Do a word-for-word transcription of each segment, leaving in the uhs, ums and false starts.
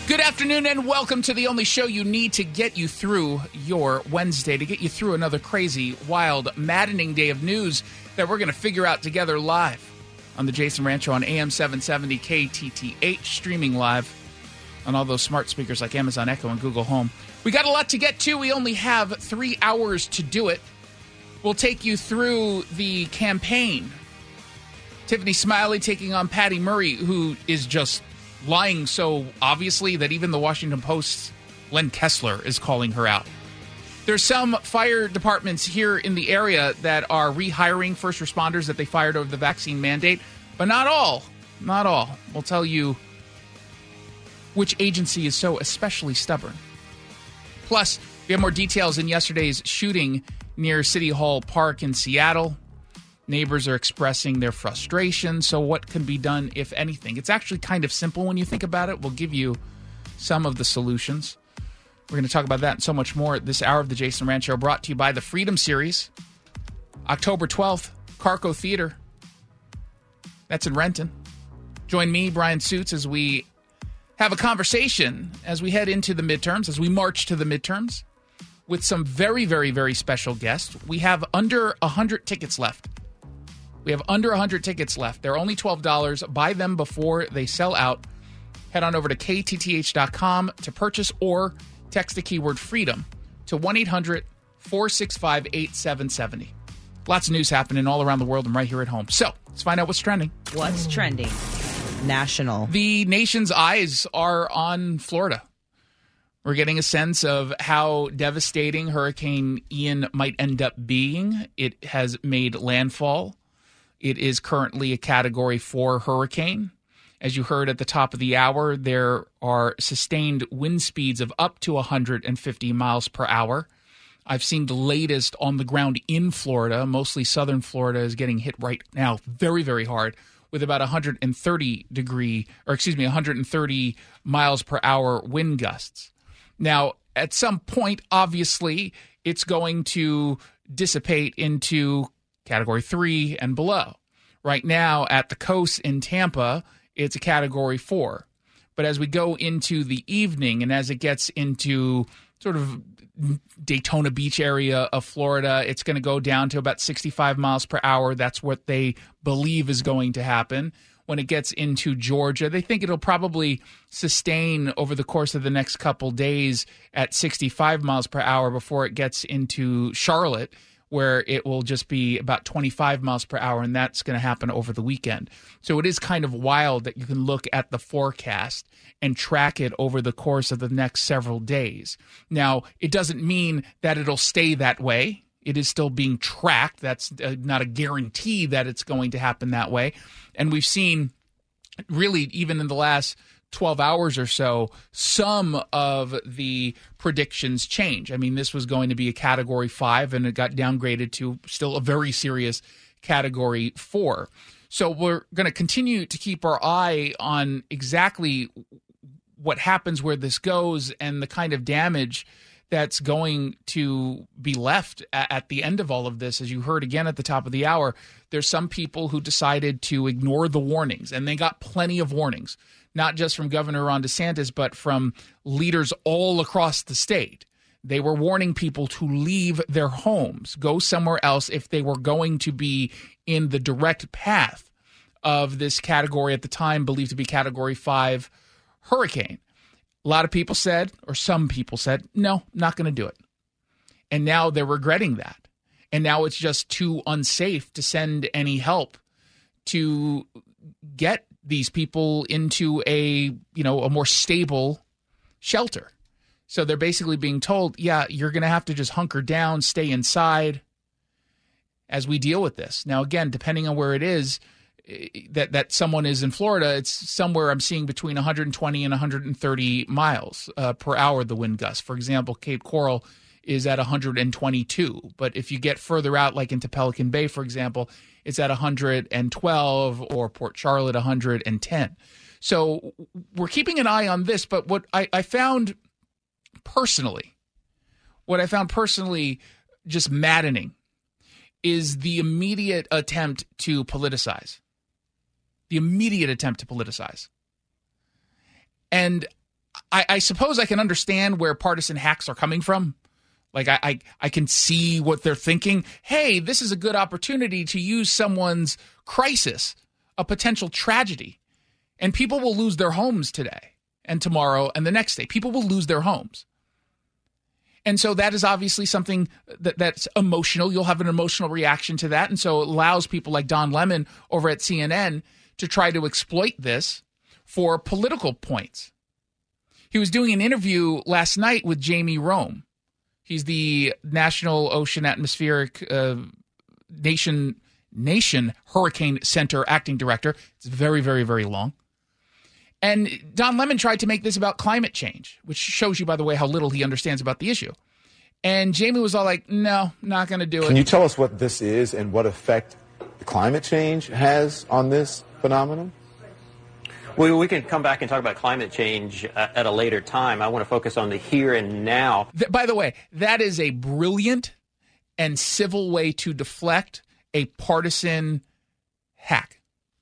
Good afternoon and welcome to the only show you need to get you through your Wednesday, to get you through another crazy, wild, maddening day of news that we're going to figure out together live on the Jason Rancho on A M seven seventy K T T H, streaming live on all those smart speakers like Amazon Echo and Google Home. We got a lot to get to. We only have three hours to do it. We'll take you through the campaign. Tiffany Smiley taking on Patty Murray, who is just lying so obviously that even the Washington Post's Len Kessler is calling her out. There's some fire departments here in the area that are rehiring first responders that they fired over the vaccine mandate, but not all. Not all. We'll tell you which agency is so especially stubborn. Plus, we have more details in yesterday's shooting near City Hall Park in Seattle. Neighbors are expressing their frustration, so what can be done, if anything? It's actually kind of simple when you think about it. We'll give you some of the solutions. We're going to talk about that and so much more at this hour of the Jason Ranch Show, brought to you by the Freedom Series. October twelfth, Carco Theater. That's in Renton. Join me, Brian Suits, as we have a conversation as we head into the midterms, as we march to the midterms, with some very, very, very special guests. We have under one hundred tickets left. We have under one hundred tickets left. They're only twelve dollars. Buy them before they sell out. Head on over to K T T H dot com to purchase or text the keyword FREEDOM to one eight hundred four six five eight seven seven zero. Lots of news happening all around the world and right here at home. So let's find out what's trending. What's trending? National. The nation's eyes are on Florida. We're getting a sense of how devastating Hurricane Ian might end up being. It has made landfall. It is currently a Category four hurricane. As you heard at the top of the hour, there are sustained wind speeds of up to one hundred fifty miles per hour. I've seen the latest on the ground in Florida. Mostly southern Florida is getting hit right now very, very hard with about one hundred thirty degree, or excuse me, one hundred thirty miles per hour wind gusts. Now, at some point, obviously, it's going to dissipate into Category three and below. Right now, at the coast in Tampa, it's a Category four. But as we go into the evening and as it gets into sort of Daytona Beach area of Florida, it's going to go down to about sixty-five miles per hour. That's what they believe is going to happen. When it gets into Georgia, they think it'll probably sustain over the course of the next couple days at sixty-five miles per hour before it gets into Charlotte, where it will just be about twenty-five miles per hour, and that's going to happen over the weekend. So it is kind of wild that you can look at the forecast and track it over the course of the next several days. Now, it doesn't mean that it'll stay that way. It is still being tracked. That's uh, not a guarantee that it's going to happen that way. And we've seen, really, even in the last twelve hours or so, some of the predictions change. I mean, this was going to be a Category five, and it got downgraded to still a very serious Category four. So we're going to continue to keep our eye on exactly what happens, where this goes, and the kind of damage that's going to be left at the end of all of this. As you heard again at the top of the hour, there's some people who decided to ignore the warnings, and they got plenty of warnings, not just from Governor Ron DeSantis, but from leaders all across the state. They were warning people to leave their homes, go somewhere else if they were going to be in the direct path of this category, at the time believed to be Category five hurricane. A lot of people said, or some people said, no, not going to do it. And now they're regretting that. And now it's just too unsafe to send any help to get these people into a, you know, a more stable shelter. So they're basically being told, yeah, you're going to have to just hunker down, stay inside as we deal with this. Now, again, depending on where it is, that that someone is in Florida, it's somewhere I'm seeing between one hundred twenty and one hundred thirty miles uh, per hour, the wind gust. For example, Cape Coral is at one hundred twenty-two. But if you get further out, like into Pelican Bay, for example, it's at one hundred twelve, or Port Charlotte, one hundred ten. So we're keeping an eye on this. But what I, I found personally, what I found personally just maddening is the immediate attempt to politicize. The immediate attempt to politicize. And I, I suppose I can understand where partisan hacks are coming from. Like, I, I, I can see what they're thinking. Hey, this is a good opportunity to use someone's crisis, a potential tragedy. And people will lose their homes today and tomorrow and the next day. People will lose their homes. And so that is obviously something that, that's emotional. You'll have an emotional reaction to that. And so it allows people like Don Lemon over at C N N to try to exploit this for political points. He was doing an interview last night with Jamie Rome. He's the National Ocean Atmospheric uh, Nation Nation Hurricane Center acting director. It's very, very, very long. And Don Lemon tried to make this about climate change, which shows you, by the way, how little he understands about the issue. And Jamie was all like, no, not going to do it. Can you tell us what this is and what effect climate change has on this phenomenon? Well, we can come back and talk about climate change uh, at a later time. I want to focus on the here and now. Th- by the way, that is a brilliant and civil way to deflect a partisan hack.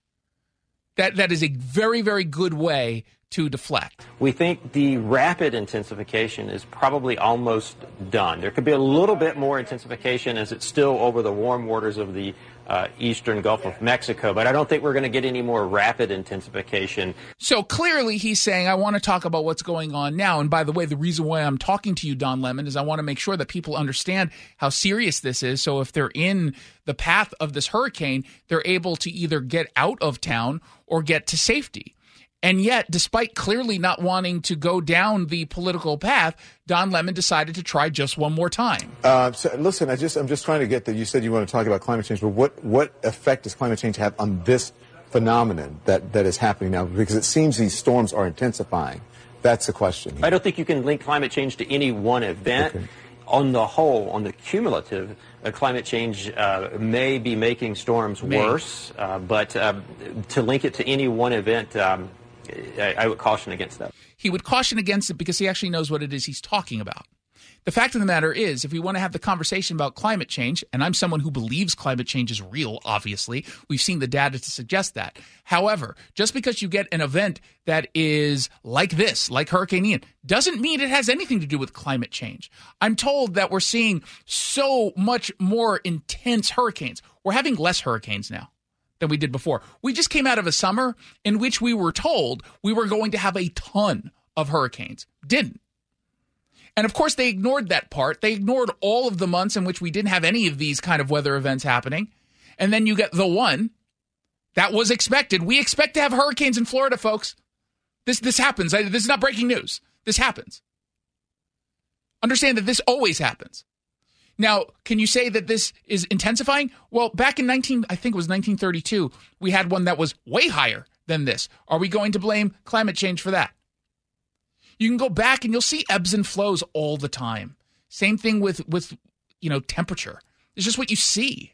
That that is a very, very good way to deflect. We think the rapid intensification is probably almost done. There could be a little bit more intensification as it's still over the warm waters of the uh, eastern Gulf of Mexico, but I don't think we're going to get any more rapid intensification. So clearly he's saying, I want to talk about what's going on now. And by the way, the reason why I'm talking to you, Don Lemon, is I want to make sure that people understand how serious this is. So if they're in the path of this hurricane, they're able to either get out of town or get to safety. And yet, despite clearly not wanting to go down the political path, Don Lemon decided to try just one more time. Uh, so listen, I just, I'm just trying to get that. You said you want to talk about climate change, but what, what effect does climate change have on this phenomenon that, that is happening now? Because it seems these storms are intensifying. That's the question here. I don't think you can link climate change to any one event. Okay. On the whole, on the cumulative, uh, climate change uh, may be making storms May. worse, uh, but um, to link it to any one event, um, I, I would caution against that. He would caution against it because he actually knows what it is he's talking about. The fact of the matter is, if we want to have the conversation about climate change, and I'm someone who believes climate change is real, obviously, we've seen the data to suggest that. However, just because you get an event that is like this, like Hurricane Ian, doesn't mean it has anything to do with climate change. I'm told that we're seeing so much more intense hurricanes. We're having less hurricanes now than we did before. We just came out of a summer in which we were told we were going to have a ton of hurricanes. Didn't. And of course, they ignored that part. They ignored all of the months in which we didn't have any of these kind of weather events happening. And then you get the one that was expected. We expect to have hurricanes in Florida, folks. This this happens. I, this is not breaking news. This happens. Understand that this always happens. Now, can you say that this is intensifying? Well, back in nineteen, I think it was nineteen thirty-two, we had one that was way higher than this. Are we going to blame climate change for that? You can go back and you'll see ebbs and flows all the time. Same thing with, with you know, temperature. It's just what you see.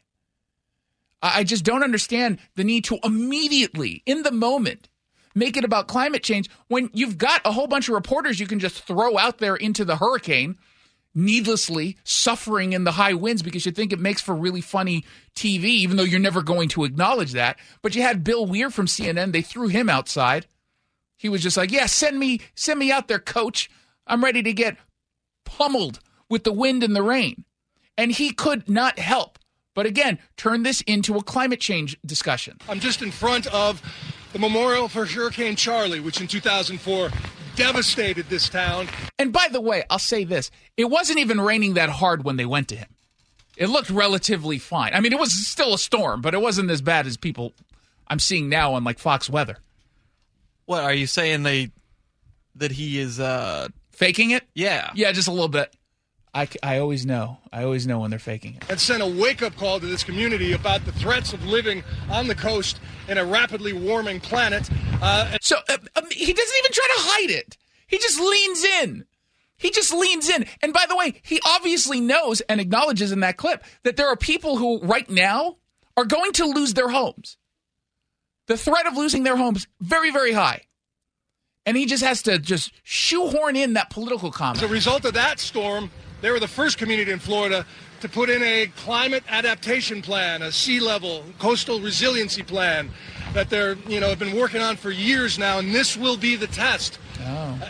I just don't understand the need to immediately, in the moment, make it about climate change when you've got a whole bunch of reporters you can just throw out there into the hurricane, needlessly suffering in the high winds because you think it makes for really funny T V, even though you're never going to acknowledge that. But you had Bill Weir from C N N. They threw him outside. He was just like, yeah, send me, send me out there, coach. I'm ready to get pummeled with the wind and the rain. And he could not help but, again, turn this into a climate change discussion. I'm just in front of the memorial for Hurricane Charlie, which in two thousand four devastated this town. And by the way, I'll say this. It wasn't even raining that hard when they went to him. It looked relatively fine. I mean, it was still a storm, but it wasn't as bad as people I'm seeing now on, like, Fox Weather. What, are you saying they that he is uh faking it? Yeah. Yeah, just a little bit. I, I always know. I always know when they're faking it. And sent a wake-up call to this community about the threats of living on the coast in a rapidly warming planet. Uh, so uh, um, he doesn't even try to hide it. He just leans in. He just leans in. And by the way, he obviously knows and acknowledges in that clip that there are people who right now are going to lose their homes. The threat of losing their homes, very, very high. And he just has to just shoehorn in that political comment. As a result of that storm, they were the first community in Florida to put in a climate adaptation plan, a sea level coastal resiliency plan that they're, you know, have been working on for years now, and this will be the test. Oh. Uh,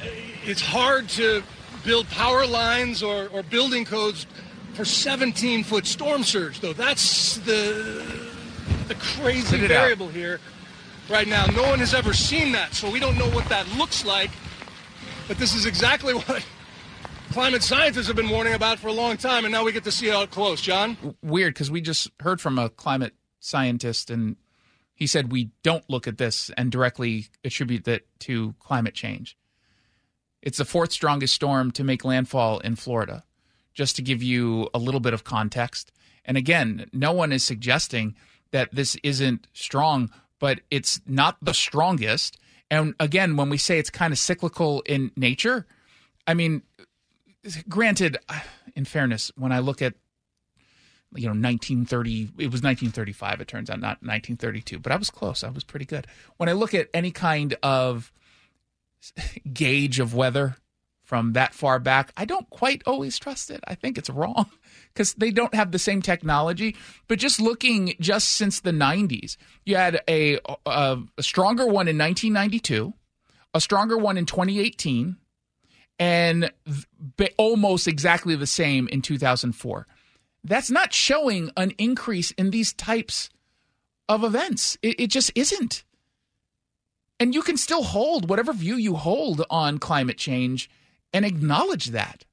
it's hard to build power lines or, or building codes for seventeen-foot storm surge, though. That's the the crazy variable out. here right now. No one has ever seen that, so we don't know what that looks like. But this is exactly what climate scientists have been warning about for a long time, and now we get to see it up close. John? Weird, because we just heard from a climate scientist, and he said we don't look at this and directly attribute that to climate change. It's the fourth strongest storm to make landfall in Florida, just to give you a little bit of context. And again, no one is suggesting that this isn't strong, but it's not the strongest. And again, when we say it's kind of cyclical in nature, I mean, granted, in fairness, when I look at, you know, nineteen thirty, it was nineteen thirty-five, it turns out, not nineteen thirty-two, but I was close. I was pretty good. When I look at any kind of gauge of weather from that far back, I don't quite always trust it. I think it's wrong because they don't have the same technology. But just looking just since the nineties, you had a, a, a stronger one in nineteen ninety-two, a stronger one in twenty eighteen, and th- almost exactly the same in two thousand four. That's not showing an increase in these types of events. It, it just isn't. And you can still hold whatever view you hold on climate change and acknowledge that.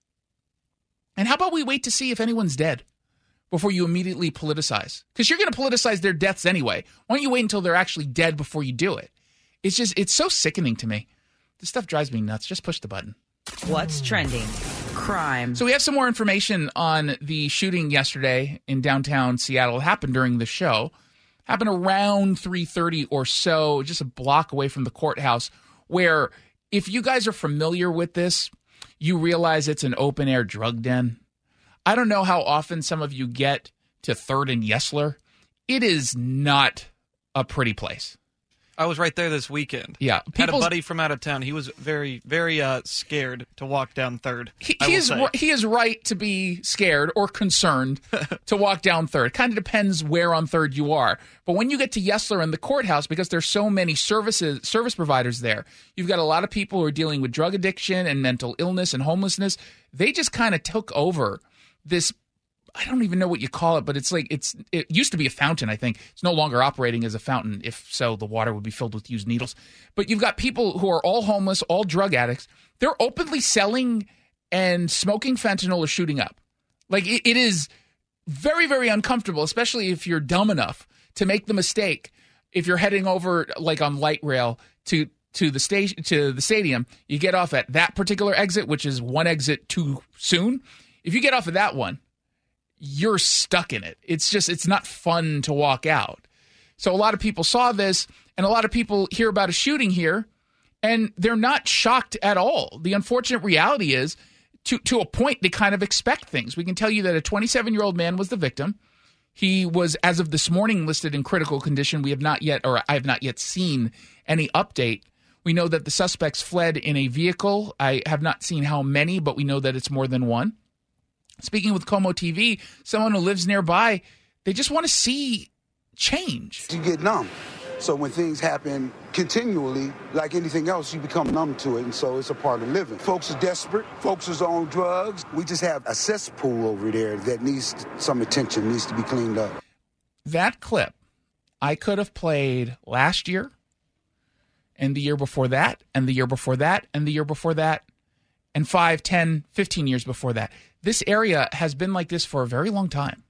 And how about we wait to see if anyone's dead before you immediately politicize? Because you're going to politicize their deaths anyway. Why don't you wait until they're actually dead before you do it? It's just, it's so sickening to me. This stuff drives me nuts. Just push the button. What's trending? Crime. So we have some more information on the shooting yesterday in downtown Seattle. It happened during the show. Happened around three thirty or so, just a block away from the courthouse, where if you guys are familiar with this, you realize it's an open-air drug den. I don't know how often some of you get to third and Yesler. It is not a pretty place. I was right there this weekend. Yeah. Had a buddy from out of town. He was very, very uh, scared to walk down third. He, he is he is right to be scared or concerned to walk down third. It kind of depends where on third you are. But when you get to Yesler and the courthouse, because there's so many services service providers there, you've got a lot of people who are dealing with drug addiction and mental illness and homelessness. They just kind of took over this. I don't even know what you call it, but it's like it's. It used to be a fountain, I think. It's no longer operating as a fountain. If so, the water would be filled with used needles. But you've got people who are all homeless, all drug addicts. They're openly selling and smoking fentanyl or shooting up. Like it, it is very, very uncomfortable, especially if you're dumb enough to make the mistake. If you're heading over like on light rail to to the station to the stadium, you get off at that particular exit, which is one exit too soon. If you get off of that one, you're stuck in it. It's just, it's not fun to walk out. So a lot of people saw this, and a lot of people hear about a shooting here, and they're not shocked at all. The unfortunate reality is, to, to a point, they kind of expect things. We can tell you that a twenty-seven-year-old man was the victim. He was, as of this morning, listed in critical condition. We have not yet, or I have not yet seen any update. We know that the suspects fled in a vehicle. I have not seen how many, but we know that it's more than one. Speaking with Como T V, someone who lives nearby, they just want to see change. You get numb. So when things happen continually, like anything else, you become numb to it, and so it's a part of living. Folks are desperate. Folks are on drugs. We just have a cesspool over there that needs some attention, needs to be cleaned up. That clip I could have played last year, and the year before that, and the year before that, and the year before that, and five, ten, fifteen years before that. This area has been like this for a very long time.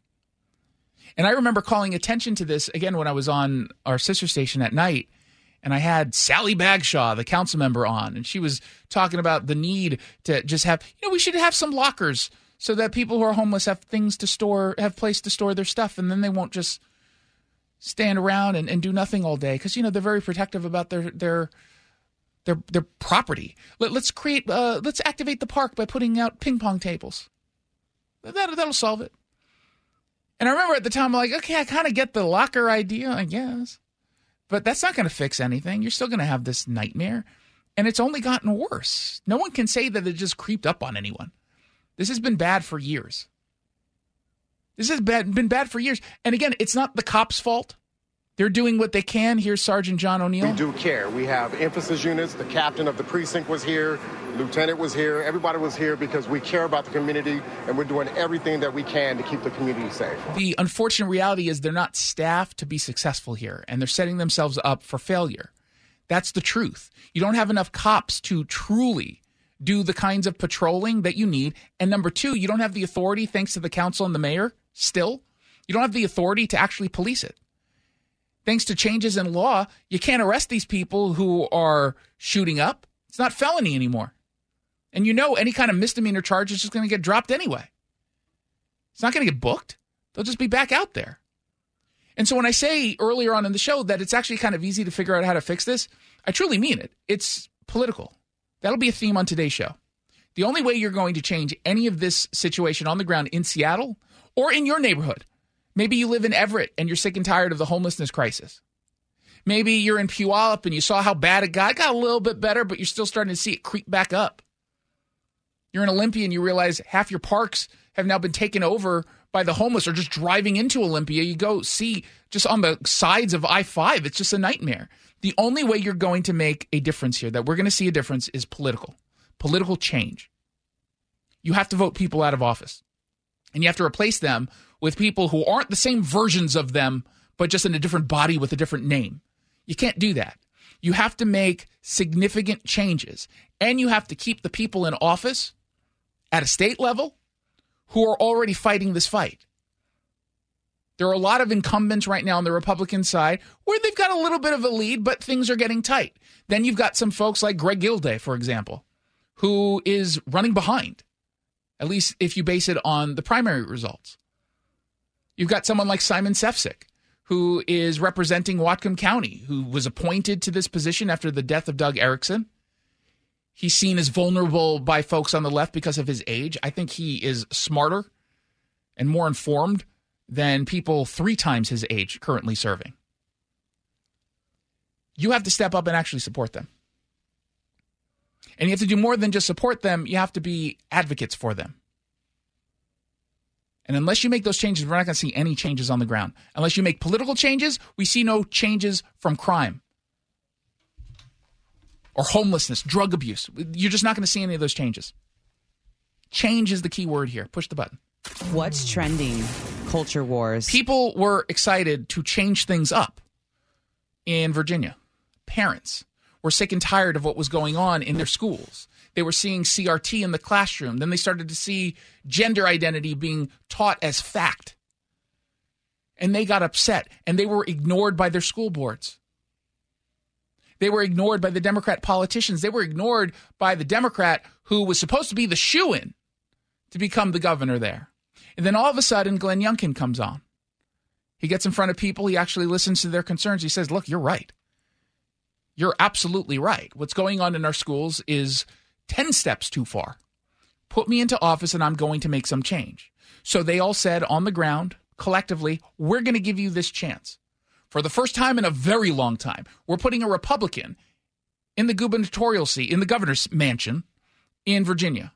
And I remember calling attention to this, again, when I was on our sister station at night, and I had Sally Bagshaw, the council member, on, and she was talking about the need to just have, you know, we should have some lockers so that people who are homeless have things to store, have place to store their stuff, and then they won't just stand around and, and do nothing all day, because, you know, they're very protective about their their their, their property. Let, let's create, uh, let's activate the park by putting out ping pong tables. That, that'll solve it. And I remember at the time, I'm like, okay, I kind of get the locker idea, I guess. But that's not going to fix anything. You're still going to have this nightmare. And it's only gotten worse. No one can say that it just creeped up on anyone. This has been bad for years. This has bad, been bad for years. And again, it's not the cops' fault. They're doing what they can. Here's Sergeant John O'Neill. We do care. We have emphasis units. The captain of the precinct was here. Lieutenant was here. Everybody was here because we care about the community, and we're doing everything that we can to keep the community safe. The unfortunate reality is they're not staffed to be successful here, and they're setting themselves up for failure. That's the truth. You don't have enough cops to truly do the kinds of patrolling that you need. And number two, you don't have the authority, thanks to the council and the mayor, still. You don't have the authority to actually police it. Thanks to changes in law, you can't arrest these people who are shooting up. It's not felony anymore. And you know any kind of misdemeanor charge is just going to get dropped anyway. It's not going to get booked. They'll just be back out there. And so when I say earlier on in the show that it's actually kind of easy to figure out how to fix this, I truly mean it. It's political. That'll be a theme on today's show. The only way you're going to change any of this situation on the ground in Seattle or in your neighborhood, maybe you live in Everett and you're sick and tired of the homelessness crisis. Maybe you're in Puyallup and you saw how bad it got. It got a little bit better, but you're still starting to see it creep back up. You're in Olympia and you realize half your parks have now been taken over by the homeless or just driving into Olympia. You go see just on the sides of I five. It's just a nightmare. The only way you're going to make a difference here, that we're going to see a difference, is political. Political change. You have to vote people out of office. And you have to replace them with people who aren't the same versions of them, but just in a different body with a different name. You can't do that. You have to make significant changes. And you have to keep the people in office at a state level who are already fighting this fight. There are a lot of incumbents right now on the Republican side where they've got a little bit of a lead, but things are getting tight. Then you've got some folks like Greg Gilday, for example, who is running behind, at least if you base it on the primary results. You've got someone like Simon Sefcik, who is representing Whatcom County, who was appointed to this position after the death of Doug Erickson. He's seen as vulnerable by folks on the left because of his age. I think he is smarter and more informed than people three times his age currently serving. You have to step up and actually support them. And you have to do more than just support them. You have to be advocates for them. And unless you make those changes, we're not going to see any changes on the ground. Unless you make political changes, we see no changes from crime or homelessness, drug abuse. You're just not going to see any of those changes. Change is the key word here. Push the button. What's trending? Culture wars. People were excited to change things up in Virginia. Parents were sick and tired of what was going on in their schools. They were seeing C R T in the classroom. Then they started to see gender identity being taught as fact. And they got upset, and they were ignored by their school boards. They were ignored by the Democrat politicians. They were ignored by the Democrat who was supposed to be the shoo-in to become the governor there. And then all of a sudden, Glenn Youngkin comes on. He gets in front of people. He actually listens to their concerns. He says, look, you're right. You're absolutely right. What's going on in our schools is ten steps too far. Put me into office and I'm going to make some change. So they all said on the ground, collectively, we're going to give you this chance. For the first time in a very long time, we're putting a Republican in the gubernatorial seat, in the governor's mansion in Virginia.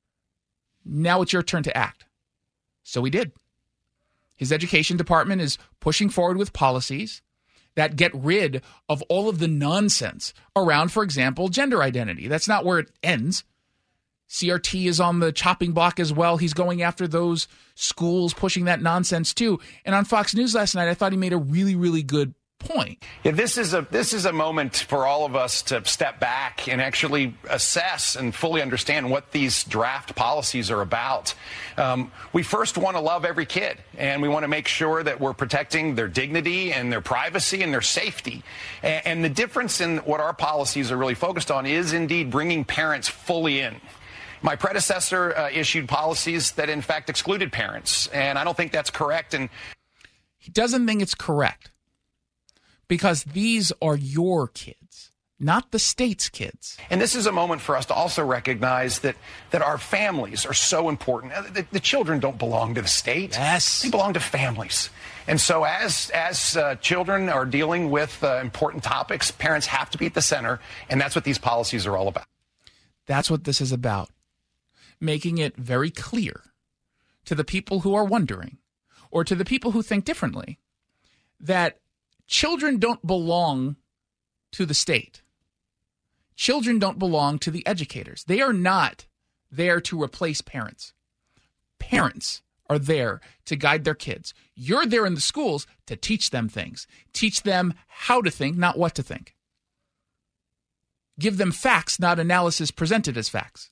Now it's your turn to act. So he did. His education department is pushing forward with policies that get rid of all of the nonsense around, for example, gender identity. That's not where it ends. C R T is on the chopping block as well. He's going after those schools, pushing that nonsense too. And on Fox News last night, I thought he made a really, really good point. Yeah, this is a this is a moment for all of us to step back and actually assess and fully understand what these draft policies are about. Um, we first want to love every kid, and we want to make sure that we're protecting their dignity and their privacy and their safety. And, and the difference in what our policies are really focused on is indeed bringing parents fully in. My predecessor uh, issued policies that, in fact, excluded parents, and I don't think that's correct. And he doesn't think it's correct because these are your kids, not the state's kids. And this is a moment for us to also recognize that that our families are so important. The, the children don't belong to the state. Yes. They belong to families. And so as as uh, children are dealing with uh, important topics, parents have to be at the center, and that's what these policies are all about. That's what this is about. Making it very clear to the people who are wondering, or to the people who think differently, that children don't belong to the state. Children don't belong to the educators. They are not there to replace parents. Parents are there to guide their kids. You're there in the schools to teach them things. Teach them how to think, not what to think. Give them facts, not analysis presented as facts.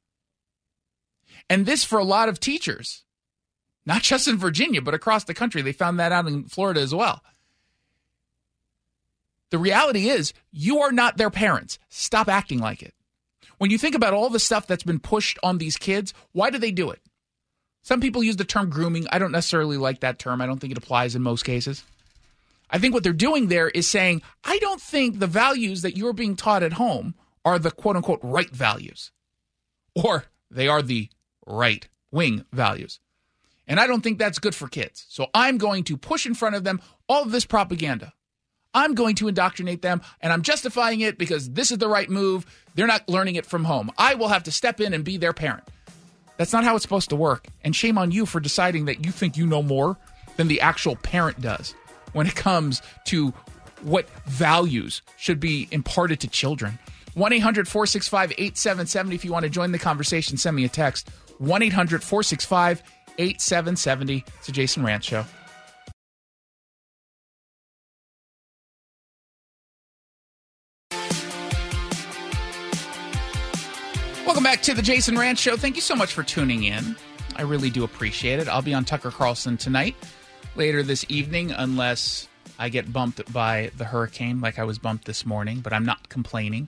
And this, for a lot of teachers, not just in Virginia, but across the country, they found that out in Florida as well. The reality is, you are not their parents. Stop acting like it. When you think about all the stuff that's been pushed on these kids, why do they do it? Some people use the term grooming. I don't necessarily like that term. I don't think it applies in most cases. I think what they're doing there is saying, I don't think the values that you're being taught at home are the quote-unquote right values. Or they are the right-wing values. And I don't think that's good for kids. So I'm going to push in front of them all of this propaganda. I'm going to indoctrinate them, and I'm justifying it because this is the right move. They're not learning it from home. I will have to step in and be their parent. That's not how it's supposed to work. And shame on you for deciding that you think you know more than the actual parent does when it comes to what values should be imparted to children. one eight hundred four six five eight seven seven zero. If you want to join the conversation, send me a text. one eight hundred four six five eight seven seven zero. It's a Jason Rantz Show. Welcome back to the Jason Rantz Show. Thank you so much for tuning in. I really do appreciate it. I'll be on Tucker Carlson tonight, later this evening, unless I get bumped by the hurricane like I was bumped this morning, but I'm not complaining.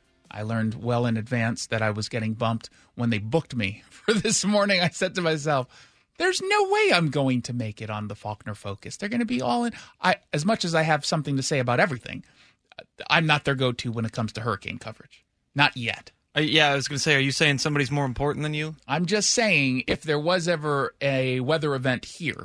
I learned well in advance that I was getting bumped when they booked me for this morning. I said to myself, there's no way I'm going to make it on the Faulkner Focus. They're going to be all in. I, as much as I have something to say about everything, I'm not their go-to when it comes to hurricane coverage. Not yet. Uh, yeah, I was going to say, are you saying somebody's more important than you? I'm just saying, if there was ever a weather event here,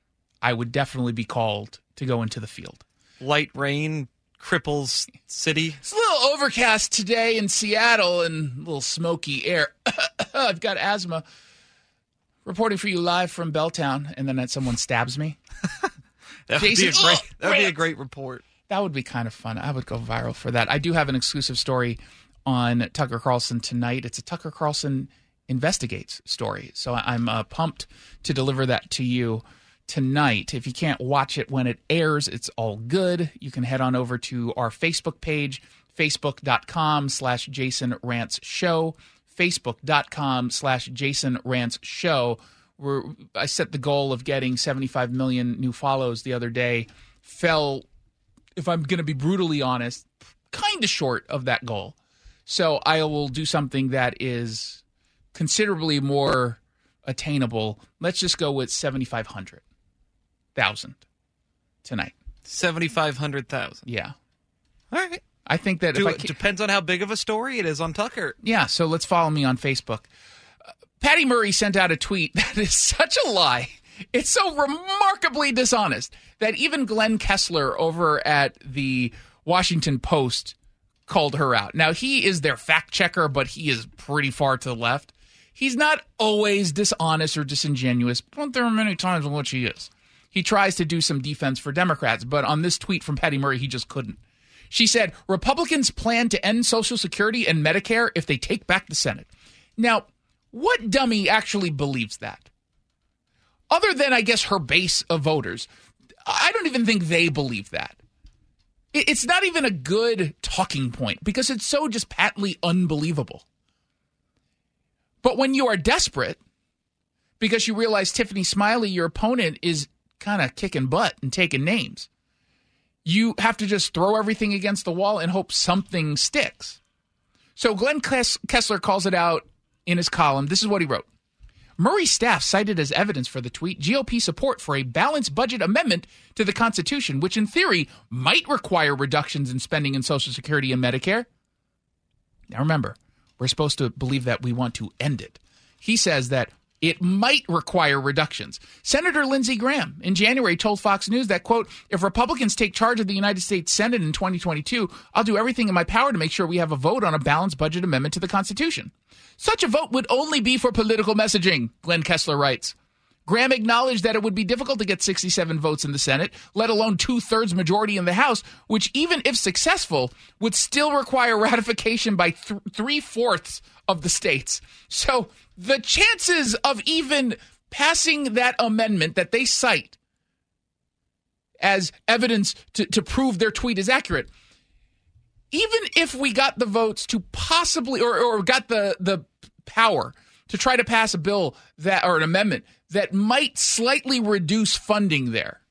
I would definitely be called to go into the field. Light rain cripples city. It's a little overcast today in Seattle and a little smoky air. I've got asthma. Reporting for you live from Belltown, and then someone stabs me. that would, Jason, be a, great, oh, that would be a great report. That would be kind of fun. I would go viral for that. I do have an exclusive story on Tucker Carlson tonight. It's a Tucker Carlson Investigates story. So I'm uh, pumped to deliver that to you tonight. If you can't watch it when it airs, it's all good. You can head on over to our Facebook page, facebook.com slash Jason Rantz Show, facebook.com slash Jason Rantz Show. Where I set the goal of getting seventy-five million new follows the other day. Fell, if I'm going to be brutally honest, kind of short of that goal. So I will do something that is considerably more attainable. Let's just go with seventy-five hundred thousand tonight. seventy-five hundred thousand. Yeah. All right. I think that do, if I it depends on how big of a story it is on Tucker. Yeah, so let's follow me on Facebook. Uh, Patty Murray sent out a tweet that is such a lie. It's so remarkably dishonest that even Glenn Kessler over at the Washington Post called her out. Now, he is their fact checker, but he is pretty far to the left. He's not always dishonest or disingenuous, but there are many times in which he is. He tries to do some defense for Democrats, but on this tweet from Patty Murray, he just couldn't. She said, Republicans plan to end Social Security and Medicare if they take back the Senate. Now, what dummy actually believes that? Other than, I guess, her base of voters, I don't even think they believe that. It's not even a good talking point because it's so just patently unbelievable. But when you are desperate because you realize Tiffany Smiley, your opponent, is kind of kicking butt and taking names, you have to just throw everything against the wall and hope something sticks. So Glenn Kessler calls it out in his column. This is what he wrote. Murray's staff cited as evidence for the tweet G O P support for a balanced budget amendment to the Constitution, which in theory might require reductions in spending in Social Security and Medicare. Now remember, we're supposed to believe that we want to end it. He says that it might require reductions. Senator Lindsey Graham in January told Fox News that, quote, if Republicans take charge of the United States Senate in twenty twenty-two, I'll do everything in my power to make sure we have a vote on a balanced budget amendment to the Constitution. Such a vote would only be for political messaging, Glenn Kessler writes. Graham acknowledged that it would be difficult to get sixty-seven votes in the Senate, let alone two-thirds majority in the House, which even if successful, would still require ratification by th- three-fourths of the states. So the chances of even passing that amendment that they cite as evidence to, to prove their tweet is accurate, even if we got the votes to possibly, or, or got the, the power to try to pass a bill that, or an amendment that might slightly reduce funding there,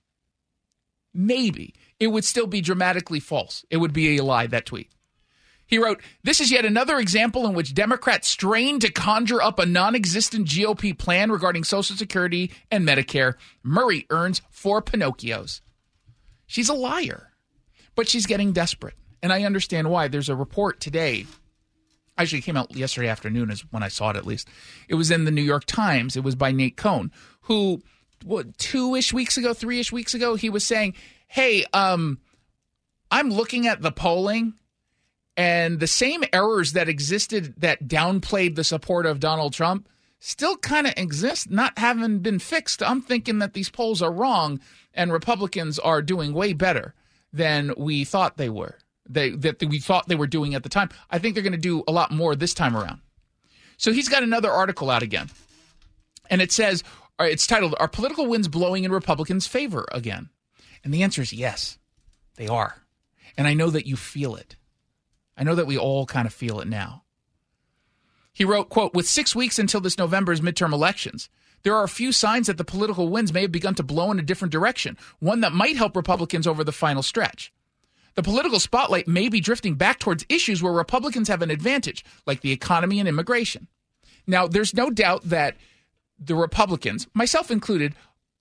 maybe it would still be dramatically false. It would be a lie, that tweet. He wrote, "This is yet another example in which Democrats strain to conjure up a non-existent G O P plan regarding Social Security and Medicare. Murray earns four Pinocchios." She's a liar, but she's getting desperate. And I understand why. There's a report today. Actually, it came out yesterday afternoon is when I saw it, at least. It was in the New York Times. It was by Nate Cohn, who, what, two-ish weeks ago, three-ish weeks ago, he was saying, hey, um, I'm looking at the polling, and the same errors that existed that downplayed the support of Donald Trump still kind of exist, not having been fixed. I'm thinking that these polls are wrong, and Republicans are doing way better than we thought they were. They, that we thought they were doing at the time. I think they're going to do a lot more this time around. So he's got another article out again. And it says, it's titled, "Are Political Winds Blowing in Republicans' Favor Again?" And the answer is yes, they are. And I know that you feel it. I know that we all kind of feel it now. He wrote, quote, "With six weeks until this November's midterm elections, there are a few signs that the political winds may have begun to blow in a different direction, one that might help Republicans over the final stretch. The political spotlight may be drifting back towards issues where Republicans have an advantage, like the economy and immigration." Now, there's no doubt that the Republicans, myself included,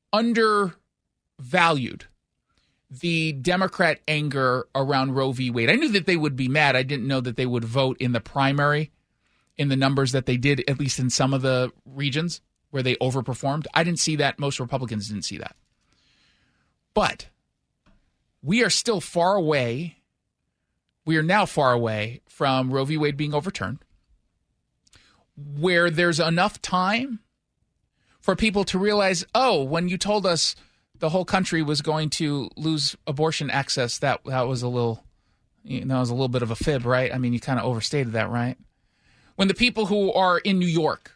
undervalued the Democrat anger around Roe v. Wade. I knew that they would be mad. I didn't know that they would vote in the primary in the numbers that they did, at least in some of the regions where they overperformed. I didn't see that. Most Republicans didn't see that. But we are still far away. We are now far away from Roe v. Wade being overturned, where there's enough time for people to realize, oh, when you told us the whole country was going to lose abortion access, that that was a little, you know, that was a little bit of a fib, right? I mean, you kind of overstated that, right? When the people who are in New York,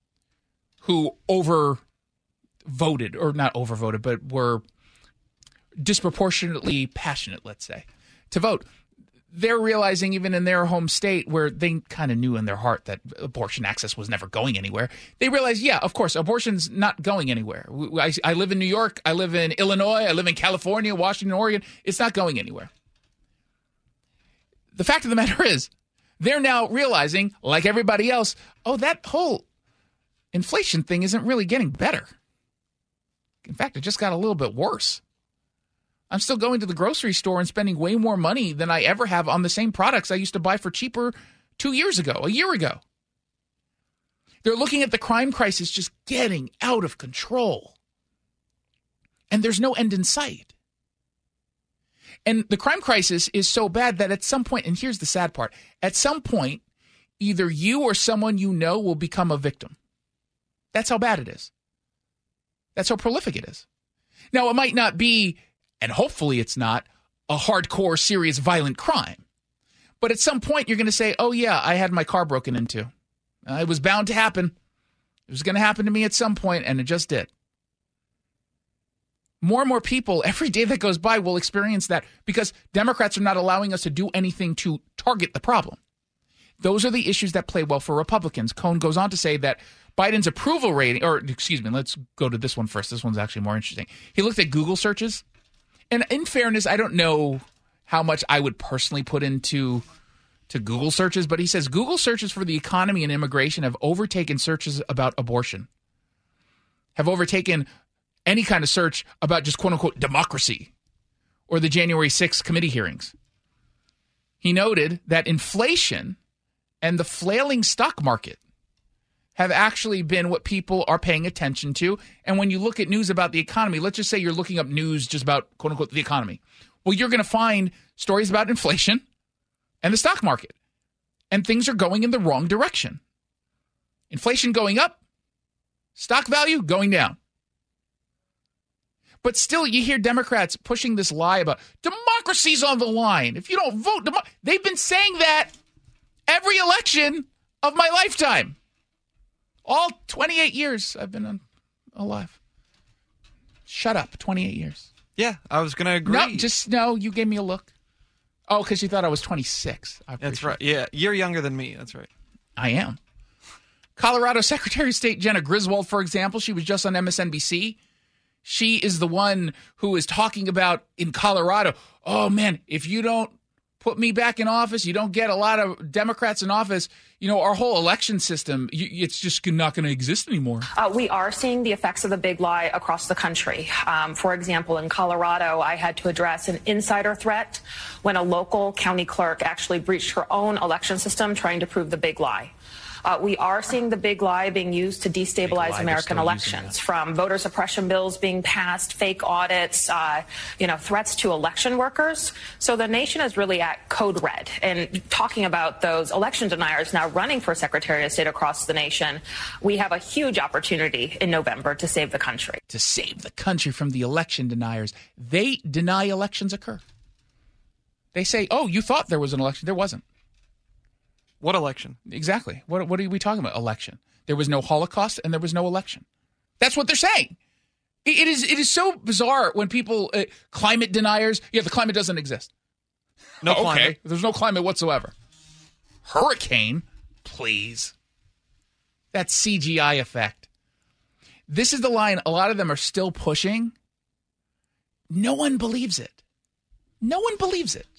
who overvoted, or not overvoted, but were disproportionately passionate, let's say, to vote, they're realizing even in their home state where they kind of knew in their heart that abortion access was never going anywhere, they realize, yeah, of course, abortion's not going anywhere. I, I live in New York, I live in Illinois, I live in California, Washington, Oregon. It's not going anywhere. The fact of the matter is, they're now realizing, like everybody else, oh, that whole inflation thing isn't really getting better. In fact, it just got a little bit worse. I'm still going to the grocery store and spending way more money than I ever have on the same products I used to buy for cheaper two years ago, a year ago. They're looking at the crime crisis just getting out of control. And there's no end in sight. And the crime crisis is so bad that at some point, and here's the sad part, at some point, either you or someone you know will become a victim. That's how bad it is. That's how prolific it is. Now, it might not be, and hopefully it's not, a hardcore, serious, violent crime. But at some point, you're going to say, oh, yeah, I had my car broken into. Uh, it was bound to happen. It was going to happen to me at some point, and it just did. More and more people, every day that goes by, will experience that because Democrats are not allowing us to do anything to target the problem. Those are the issues that play well for Republicans. Cohn goes on to say that Biden's approval rating, or excuse me, let's go to this one first. This one's actually more interesting. He looked at Google searches. And in fairness, I don't know how much I would personally put into to Google searches, but he says Google searches for the economy and immigration have overtaken searches about abortion, have overtaken any kind of search about just quote-unquote democracy or the January sixth committee hearings. He noted that inflation and the flailing stock market have actually been what people are paying attention to. And when you look at news about the economy, let's just say you're looking up news just about, quote unquote, the economy. Well, you're going to find stories about inflation and the stock market. And things are going in the wrong direction. Inflation going up, stock value going down. But still, you hear Democrats pushing this lie about democracy's on the line. If you don't vote, demo-. They've been saying that every election of my lifetime. All twenty-eight years I've been alive. Shut up, twenty-eight years. Yeah, I was going to agree. No, just, no, you gave me a look. Oh, because you thought I was twenty-six. That's right. Yeah, you're younger than me. That's right. I am. Colorado Secretary of State Jenna Griswold, for example, she was just on M S N B C. She is the one who is talking about in Colorado, oh, man, if you don't put me back in office, you don't get a lot of Democrats in office, you know, our whole election system, you, it's just not going to exist anymore. Uh, we are seeing the effects of the big lie across the country. Um, for example, in Colorado, I had to address an insider threat when a local county clerk actually breached her own election system trying to prove the big lie. Uh, we are seeing the big lie being used to destabilize American elections, from voter suppression bills being passed, fake audits, uh, you know, threats to election workers. So the nation is really at code red. And talking about those election deniers now running for Secretary of State across the nation, we have a huge opportunity in November to save the country. To save the country from the election deniers. They deny elections occur. They say, oh, you thought there was an election. There wasn't. What election? Exactly. What what are we talking about? Election. There was no Holocaust and there was no election. That's what they're saying. It, it is it is so bizarre when people, uh, climate deniers, yeah, the climate doesn't exist. No okay. climate. There's no climate whatsoever. Hurricane, please. That C G I effect. This is the line a lot of them are still pushing. No one believes it. No one believes it.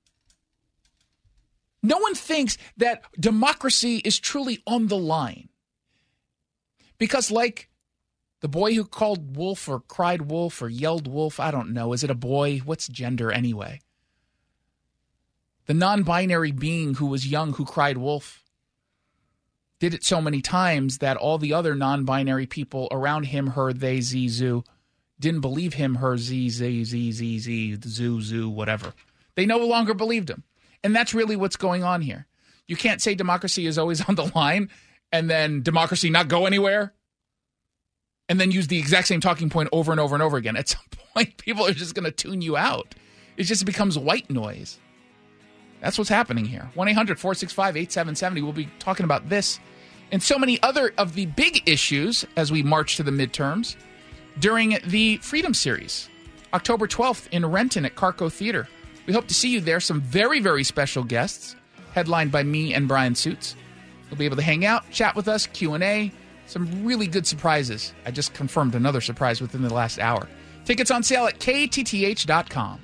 No one thinks that democracy is truly on the line. Because like the boy who called wolf or cried wolf or yelled wolf, I don't know. Is it a boy? What's gender anyway? The non-binary being who was young who cried wolf did it so many times that all the other non-binary people around him, her, they, z, zoo, didn't believe him, her, z, z, z, z, z, zoo, zoo, whatever. They no longer believed him. And that's really what's going on here. You can't say democracy is always on the line and then democracy not go anywhere and then use the exact same talking point over and over and over again. At some point, people are just going to tune you out. It just becomes white noise. That's what's happening here. one eight hundred four six five eight seven seven zero. We'll be talking about this and so many other of the big issues as we march to the midterms during the Freedom Series, October twelfth in Renton at Carco Theater. We hope to see you there. Some very, very special guests, headlined by me and Brian Suits. You'll be able to hang out, chat with us, Q and A, some really good surprises. I just confirmed another surprise within the last hour. Tickets on sale at K T T H dot com.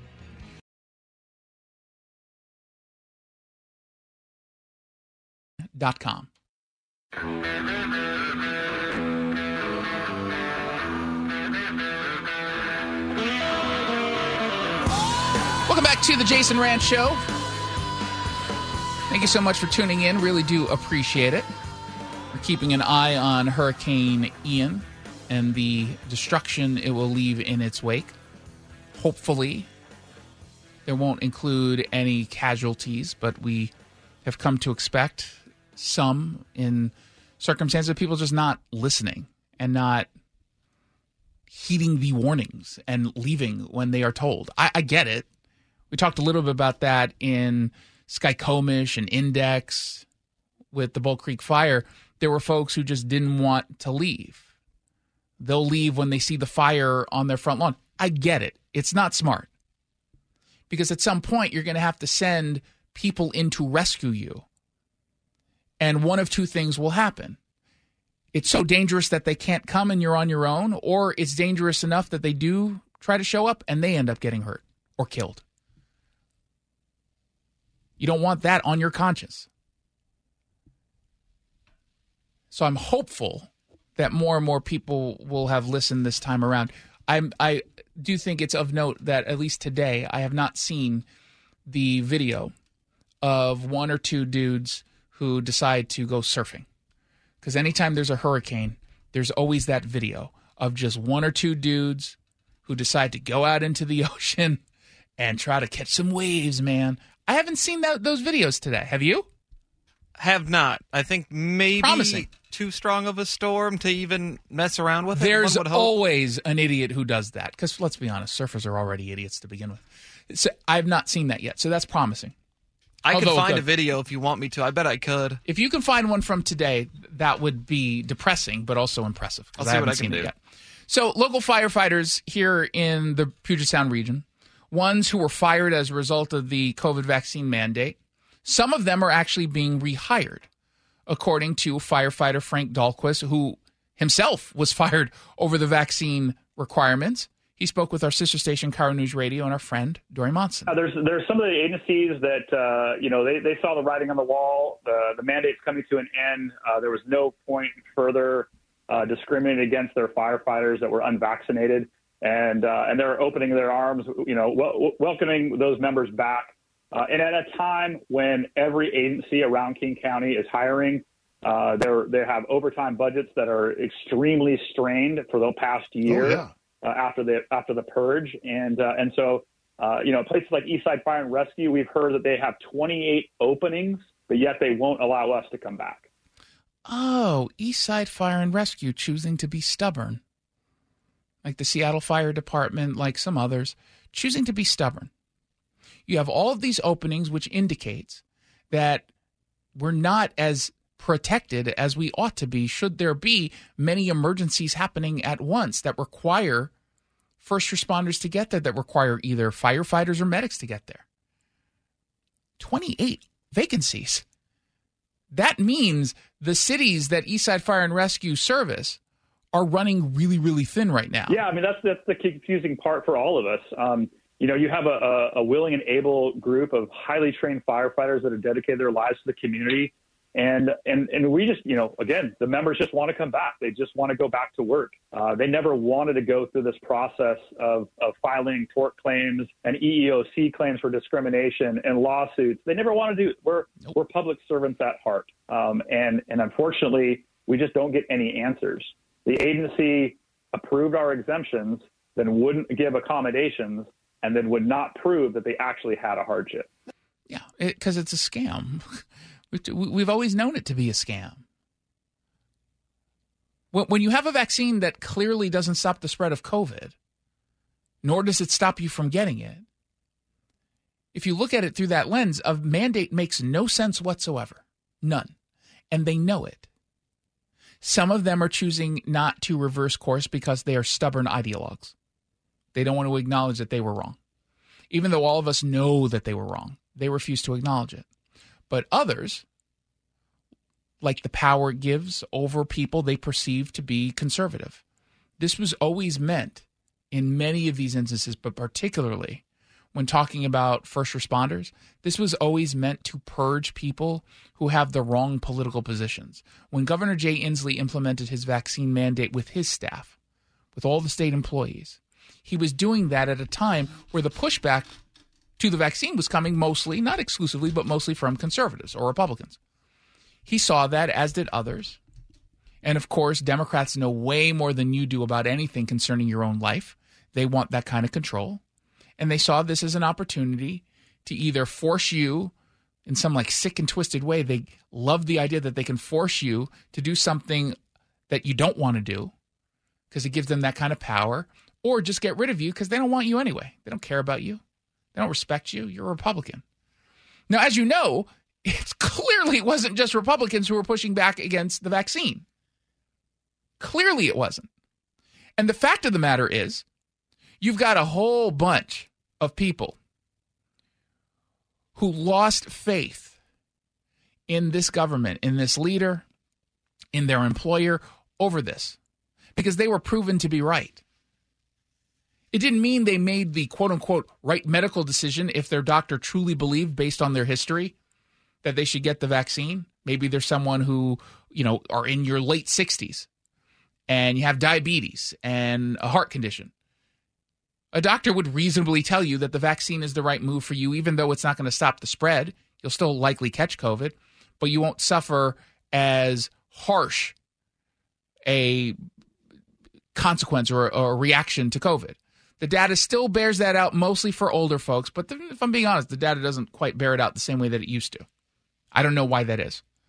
Dot com. Welcome back to the Jason Rantz Show. Thank you so much for tuning in. Really do appreciate it. We're keeping an eye on Hurricane Ian and the destruction it will leave in its wake. Hopefully, there won't include any casualties, but we have come to expect some in circumstances of people just not listening and not heeding the warnings and leaving when they are told. I, I get it. We talked a little bit about that in Skykomish and Index with the Bull Creek fire. There were folks who just didn't want to leave. They'll leave when they see the fire on their front lawn. I get it. It's not smart. Because at some point, you're going to have to send people in to rescue you. And one of two things will happen. It's so dangerous that they can't come and you're on your own, or it's dangerous enough that they do try to show up and they end up getting hurt or killed. You don't want that on your conscience. So I'm hopeful that more and more people will have listened this time around. I'm, I do think it's of note that at least today I have not seen the video of one or two dudes who decide to go surfing. Because anytime there's a hurricane, there's always that video of just one or two dudes who decide to go out into the ocean and try to catch some waves, man. I haven't seen that, those videos today. Have you? Have not. I think maybe Promising. too strong of a storm to even mess around with it. There's one would hope. always an idiot who does that. Because let's be honest, surfers are already idiots to begin with. So I've not seen that yet, so that's promising. I Although, could find the, a video if you want me to. I bet I could. If you can find one from today, that would be depressing, but also impressive. I'll I see haven't what I can seen do. it yet. So local firefighters here in the Puget Sound region, ones who were fired as a result of the COVID vaccine mandate, some of them are actually being rehired, according to firefighter Frank Dahlquist, who himself was fired over the vaccine requirements. He spoke with our sister station, Cairo News Radio, and our friend, Dory Monson. Uh, there's there's some of the agencies that, uh, you know, they, they saw the writing on the wall. The, the mandate's coming to an end. Uh, there was no point further uh, discriminating against their firefighters that were unvaccinated. And uh, and they're opening their arms, you know, w- welcoming those members back. Uh, and at a time when every agency around King County is hiring, uh, they they have overtime budgets that are extremely strained for the past year. Oh, yeah. Uh, after the after the purge, and uh, and so uh, you know, places like Eastside Fire and Rescue, we've heard that they have twenty-eight openings, but yet they won't allow us to come back. Oh, Eastside Fire and Rescue choosing to be stubborn, like the Seattle Fire Department, like some others, choosing to be stubborn. You have all of these openings, which indicates that we're not as protected as we ought to be should there be many emergencies happening at once that require first responders to get there, that require either firefighters or medics to get there. twenty-eight vacancies. That means the cities that Eastside Fire and Rescue service are running really, really thin right now. Yeah, I mean, that's that's the confusing part for all of us. Um, you know, you have a, a, a willing and able group of highly trained firefighters that have dedicated their lives to the community. And, and and we just, you know, again, the members just want to come back. They just want to go back to work. Uh, they never wanted to go through this process of, of filing tort claims and E E O C claims for discrimination and lawsuits. They never want to do it. We're, nope. we're public servants at heart. Um, and, and unfortunately, we just don't get any answers. The agency approved our exemptions, then wouldn't give accommodations, and then would not prove that they actually had a hardship. Yeah, because it, it's a scam. We've always known it to be a scam. When you have a vaccine that clearly doesn't stop the spread of COVID, nor does it stop you from getting it, if you look at it through that lens, a mandate makes no sense whatsoever. None. And they know it. Some of them are choosing not to reverse course because they are stubborn ideologues. They don't want to acknowledge that they were wrong. Even though all of us know that they were wrong, they refuse to acknowledge it. But others, like the power it gives over people they perceive to be conservative. This was always meant in many of these instances, but particularly when talking about first responders, this was always meant to purge people who have the wrong political positions. When Governor Jay Inslee implemented his vaccine mandate with his staff, with all the state employees, he was doing that at a time where the pushback to the vaccine was coming mostly, not exclusively, but mostly from conservatives or Republicans. He saw that, as did others. And of course, Democrats know way more than you do about anything concerning your own life. They want that kind of control. And they saw this as an opportunity to either force you in some like sick and twisted way. They love the idea that they can force you to do something that you don't want to do because it gives them that kind of power, or just get rid of you because they don't want you anyway. They don't care about you. They don't respect you. You're a Republican. Now, as you know, it clearly wasn't just Republicans who were pushing back against the vaccine. Clearly it wasn't. And the fact of the matter is, you've got a whole bunch of people who lost faith in this government, in this leader, in their employer over this because they were proven to be right. It didn't mean they made the quote-unquote right medical decision if their doctor truly believed, based on their history, that they should get the vaccine. Maybe there's someone who, you know, are in your late sixties and you have diabetes and a heart condition. A doctor would reasonably tell you that the vaccine is the right move for you, even though it's not going to stop the spread. You'll still likely catch COVID, but you won't suffer as harsh a consequence or a reaction to COVID. The data still bears that out mostly for older folks, but the, if I'm being honest, the data doesn't quite bear it out the same way that it used to. I don't know why that is.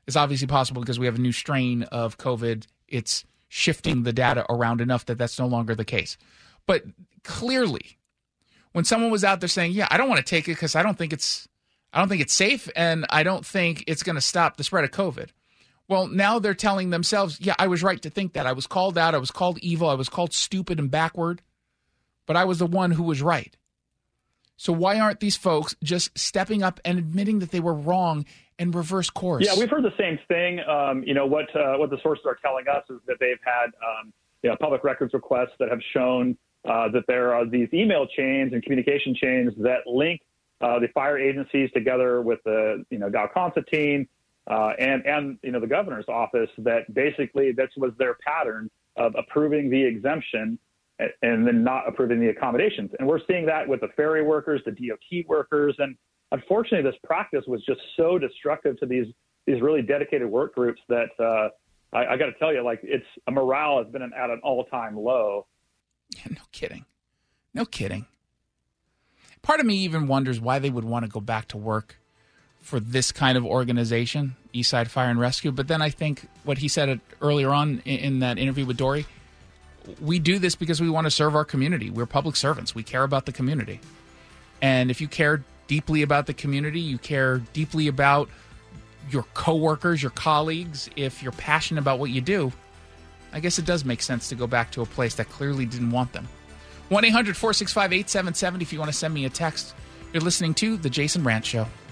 is obviously possible because we have a new strain of COVID. It's shifting the data around enough that that's no longer the case. But clearly, when someone was out there saying, yeah, I don't want to take it because I don't think it's I don't think it's safe and I don't think it's going to stop the spread of COVID. Well, now they're telling themselves, yeah, I was right to think that. I was called out. I was called evil. I was called stupid and backward. But I was the one who was right. So why aren't these folks just stepping up and admitting that they were wrong and reverse course? Yeah, we've heard the same thing. Um, you know, what uh, what the sources are telling us is that they've had um, you know, public records requests that have shown uh, that there are these email chains and communication chains that link uh, the fire agencies together with the, you know, Dow Constantine uh, and, and, you know, the governor's office, that basically this was their pattern of approving the exemption and then not approving the accommodations. And we're seeing that with the ferry workers, the D O T workers. And unfortunately, this practice was just so destructive to these these really dedicated work groups that uh, I, I got to tell you, like, it's a morale has been at an all-time low. Yeah, no kidding. No kidding. Part of me even wonders why they would want to go back to work for this kind of organization, Eastside Fire and Rescue. But then I think what he said earlier on in, in that interview with Dory, we do this because we want to serve our community. We're public servants. We care about the community. And if you care deeply about the community, you care deeply about your coworkers, your colleagues, if you're passionate about what you do, I guess it does make sense to go back to a place that clearly didn't want them. one eight hundred four six five eight seven seven zero if you want to send me a text. You're listening to The Jason Brandt Show.